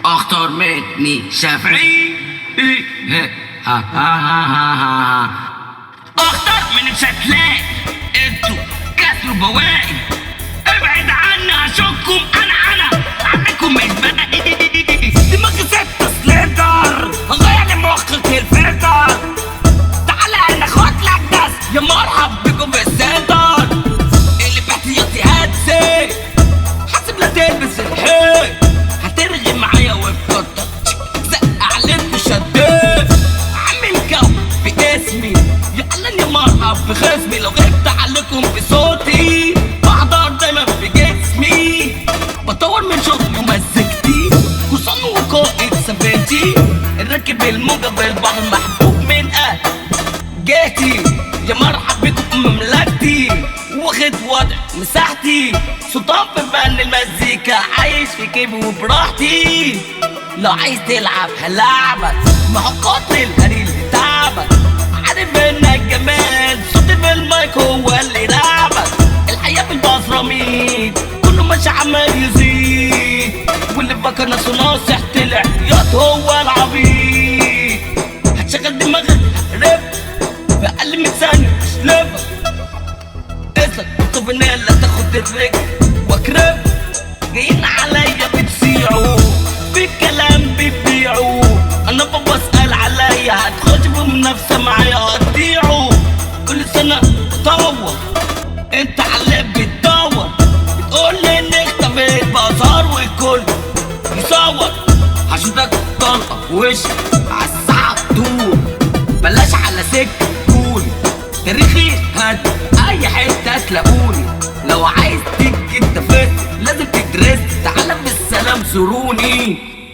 اختار مني شافعي. اختار مني مش هتلاقي، انتوا كسروا بواقي. ابعد عني اشوفكم انا عنكم مش باقي. دماغي ستة سلندر غير مخك الفلتر. تعالى ناخد لك ناس يا مرحب بكم في السنتر. اللي باحتياطي هاتسي حاسب لا تلبس الحيط. هترغي معايا وبتقطع زق عليك وشديت. عامل جو باسمي يعلن يا مرحب بخصمي. لو غبت عليكم بصوتي بحضر دايما بجسمي. بطور من شغلي ومزجتي حصان وقائد سفينتي. الراكب الموجة بالبحر محبوب من جهتي. يا مرحب بكم مملكتي واخد وضع مساحتي. سلطان في فن المزيكا عايش في كيفي وبراحتي. لو عايز تلعب هلعبك ما هو قطر الهري اللي تعبك. عارف انك جمال صوتي في المايك هو اللي لعبك. الحياة بالبصراميد كله ماشي عمال يزيد. واللي فكر نفسه ناصح طلع ياض هو العبيد. هتشغل دماغك رب في اقل من ثانية اشلبك. اسلك بالطبنية تاخد الرجل واكرب. جايين عليا بتسيعوا في الكلام بتبيعوا. انا بسأل عليا هتخش بمنافسة معايا هتضيعوا. كل سنة بطور انت على بتدور. بتقول لي اني اختفيت بازار والكل يصور. هشوفك طلقة في وشك عالساعة طول. بلاش على سكة تقول تاريخي هات اي حتة تلاقوني. لو عايز تيجي انت فت لازم تدرس. تعالى بالسلام زوروني.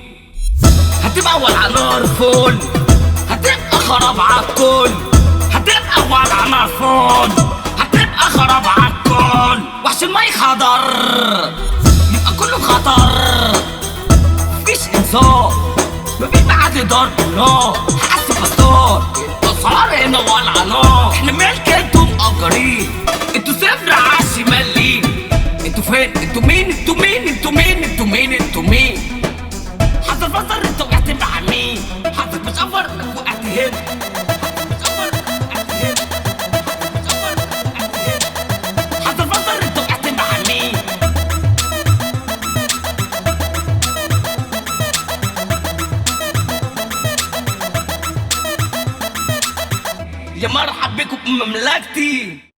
هتبقى ولع نار فل هتبقى خراب عالكل. هتبقى ولع نار فل هتبقى خراب عالكل. وحش الماي خضر يبقى كله خطر. مفيش انصاف مفيش بعد ضرب نار. حاسب بستار الاسعار هنا ولع نار. احنا ملك انتوا مأجرين. انتوا صفر عالشمال ليه؟ انتوا فين؟ انتوا مين؟ انتوا مين؟ انتوا مين؟ انتوا مين؟ انتوا مين؟ حصل فصل انت وقعت مع مين؟ حصل مش افر وقعت هنا. حصل فصل انت وقعت مع مين؟ يا مرحب بكم بمملكتي.